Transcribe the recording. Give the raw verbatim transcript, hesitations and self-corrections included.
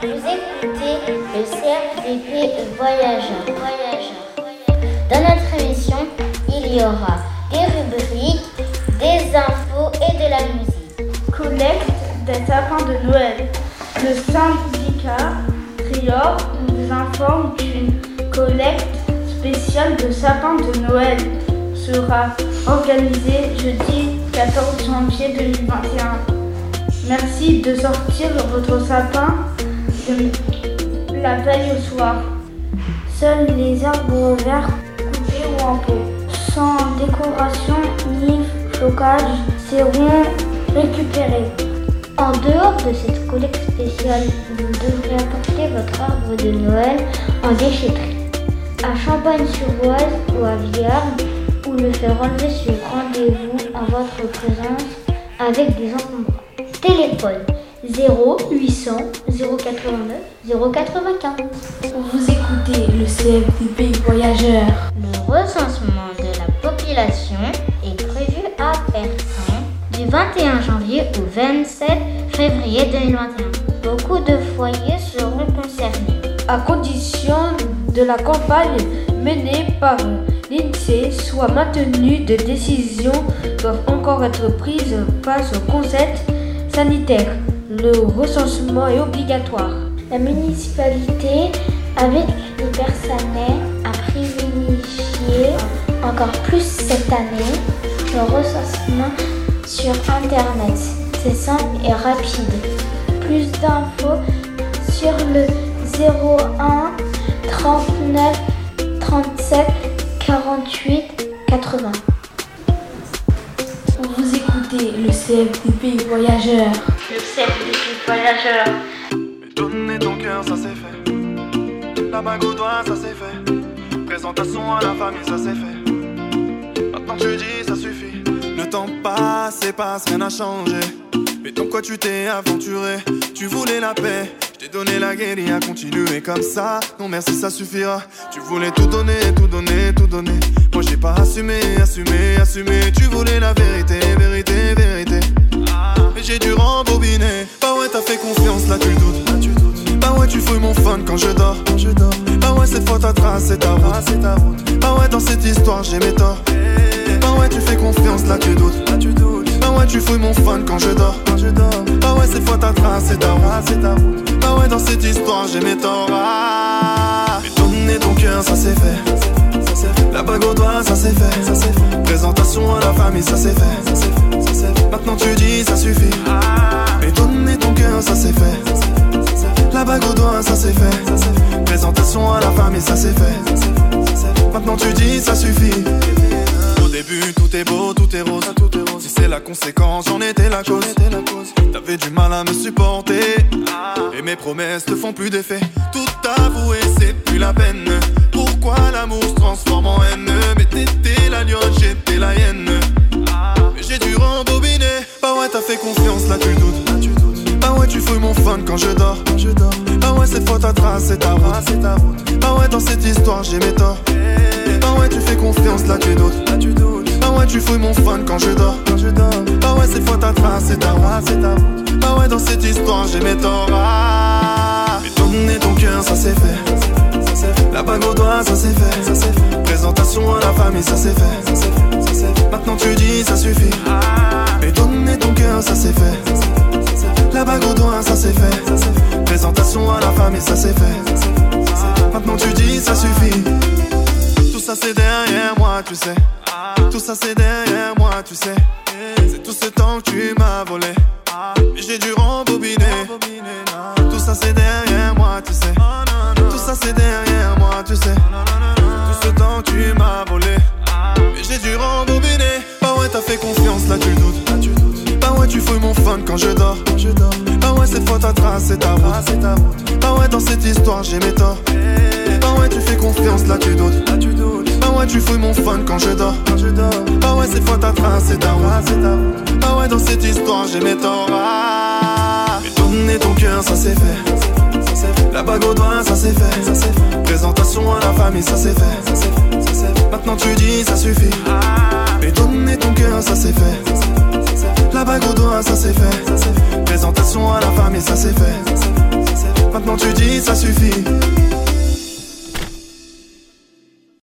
Vous écoutez le C F D P Voyageurs. Voyageurs. Dans notre émission, il y aura des rubriques, des infos et de la musique. Collecte des sapins de Noël. Le syndicat Trior nous informe qu'une collecte spéciale de sapins de Noël sera organisée jeudi quatorze janvier deux mille vingt et un. Merci de sortir votre sapin de la veille au soir. Seuls les arbres verts coupés ou en pot, sans décoration ni flocage, seront récupérés. En dehors de cette collecte spéciale, vous devrez apporter votre arbre de Noël en déchetterie, à Champagne-sur-Oise ou à Viard, ou le faire enlever sur rendez-vous en votre présence avec des encombrants. Téléphone zéro huit cents zéro quatre-vingt-neuf zéro quatre-vingt-quinze. Vous écoutez le C F D P Voyageurs. Le recensement de la population est prévu à Persan du vingt et un janvier au vingt-sept février deux mille vingt et un. Beaucoup de foyers seront concernés. À condition de la campagne menée par l'INSEE soit maintenue, des décisions doivent encore être prises face au concept sanitaire. Le recensement est obligatoire. La municipalité, avec les Persanais, a privilégié encore plus cette année le recensement sur Internet. C'est simple et rapide. Plus d'infos sur le zéro un trente-neuf trente-sept quarante-huit quatre-vingts. Vous écoutez le C F D P Voyageurs. Le C F D P Voyageurs. Donner ton cœur, ça c'est fait. La bague au doigt, ça c'est fait. Présentation à la famille, ça c'est fait. Maintenant tu dis, ça suffit. Le temps passe et passe, rien n'a changé. Mais dans quoi tu t'es aventuré? Tu voulais la paix, je t'ai donné la guérilla, continuer comme ça. Non merci, ça suffira. Tu voulais tout donner, tout donner, tout donner. Moi j'ai pas assumé, assumé, assumé. Tu voulais la vérité, vérité, vérité. Mais j'ai dû rembobiner. Bah ouais, t'as fait confiance, là tu le doutes. Là, tu doutes. Bah ouais, tu fouilles mon fun quand je dors. Quand je dors. Bah ouais, cette fois ta trace, c'est ta route. C'est ta route. Bah ouais, dans cette histoire, j'ai mes torts. Bah ouais, tu fais confiance, là tu doutes. Là, tu doutes. Bah ouais, tu fouilles mon fun quand je dors. Quand je dors. Bah ouais, cette fois ta trace, c'est ta route. C'est ta route. Bah ouais, dans cette histoire, j'ai mes torts. Ah. Mais donner ton cœur, ça c'est fait. Ça c'est fait. La bague au doigt, ça c'est fait. Ça c'est fait. Présentation à la famille, ça c'est fait. Ça c'est fait. Ça c'est fait. Maintenant tu dis, ça suffit. Mais donner ton cœur, ça c'est fait. La bague au doigt, ça c'est fait. Présentation à la famille, ça c'est fait. Maintenant tu dis, ça suffit. Au début, tout est beau, tout est rose. Si c'est la conséquence, j'en étais la cause. T'avais du mal à me supporter. Et mes promesses te font plus d'effet. Tout avouer, c'est plus la peine. Pourquoi l'amour se transforme en haine? Mais t'étais la lionne, j'étais la hyène. Mais j'ai dû rembobiner. Bah ouais, t'as fait confiance, là tu le doutes. Là, tu doutes. Bah ouais, tu fouilles mon fun quand je dors. Quand je dors. Bah ouais, cette fois ta trace, c'est ta route. C'est ta route. Bah ouais, dans cette histoire, j'ai mes torts. Bah ouais, tu fais confiance, là tu doutes. Là, tu doutes. Bah ouais, tu fouilles mon fun quand je dors. Quand je dors. Bah ouais, cette fois ta trace, c'est ta route. C'est ta route. Bah ouais, dans cette histoire, j'ai mes torts. Ah. Mais donner ton cœur, ça c'est fait. Ça c'est fait. La bague au doigt, ça c'est fait. Ça c'est fait. Présentation à la famille, ça c'est fait. Ça c'est fait. Ça c'est fait. Maintenant tu dis, ça suffit. Mais donner ton cœur, ça c'est fait. La bague au doigt, ça c'est fait. Présentation à la famille, ça c'est fait. Maintenant tu dis, ça suffit. Tout ça c'est derrière moi, tu sais. Tout ça c'est derrière moi, tu sais. C'est tout ce temps que tu m'as volé. Mais j'ai dû rembobiner. Tout ça c'est derrière moi, tu sais. Tout ça c'est derrière moi, tu sais. Tout ce temps que tu m'as volé. Mais j'ai dû rembobiner. Bah ouais, t'as fait confiance, là tu le doutes. Là, tu doutes. Bah ouais, tu fouilles mon fun quand je dors. Quand je dors. Bah ouais, cette fois ta trace, c'est ta route. C'est ta route. Bah ouais, dans cette histoire, j'ai mes torts. Bah ouais, tu fais confiance, là tu doutes. Là, tu doutes. Bah ouais, tu fouilles mon fun quand je dors. Quand je dors. Bah ouais, cette fois ta trace, c'est ta route. C'est ta route. Bah ouais, dans cette histoire, j'ai mes torts. Ah. Mais donner ton cœur, ça c'est fait. Ça c'est fait. La bague au doigt, ça c'est fait. Ça c'est fait. Présentation à la famille, ça c'est fait. Ça c'est fait. Ça c'est fait. Maintenant tu dis, ça suffit. Mais donner ton cœur, ça c'est fait. La bague au doigt, ça c'est fait. Présentation à la famille, ça c'est fait. Maintenant tu dis ça suffit.